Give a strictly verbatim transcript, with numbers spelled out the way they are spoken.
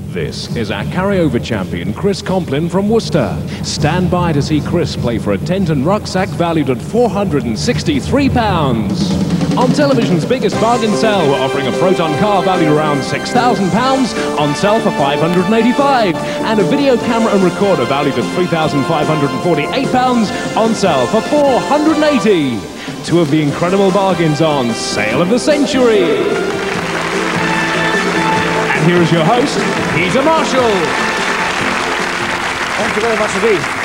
This is our carryover champion, Chris Complin from Worcester. Stand by to see Chris play for a Tenton rucksack valued at four hundred sixty-three pounds. On television's biggest bargain sale, we're offering a Proton car valued around six thousand pounds on sale for five hundred eighty-five pounds, and a video camera and recorder valued at three thousand five hundred forty-eight pounds on sale for four hundred eighty pounds. Two of the incredible bargains on Sale of the Century. And here is your host, Peter Marshall. Thank you very much indeed.